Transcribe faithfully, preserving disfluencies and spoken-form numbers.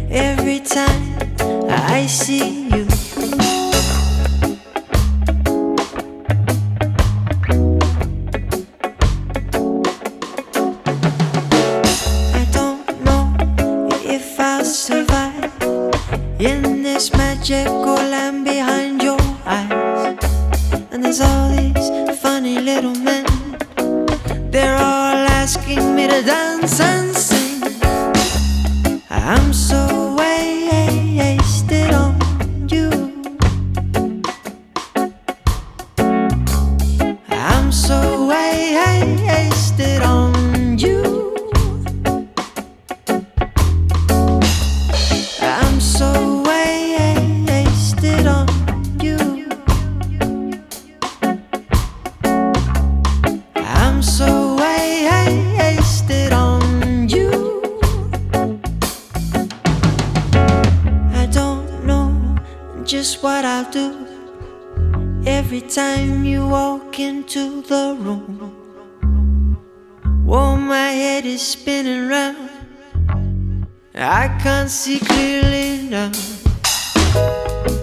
every time I see you. I don't know if I'll survive in this magical land behind your eyes. And there's all these funny little men, they're all asking me to dance and sing. I'm so wasted on you. I'm so wasted on you. I'm so wasted on you. I'm so wasted on you. I don't know just what I'll do every time you walk into the room. Whoa, my head is spinning round, I can't see clearly now.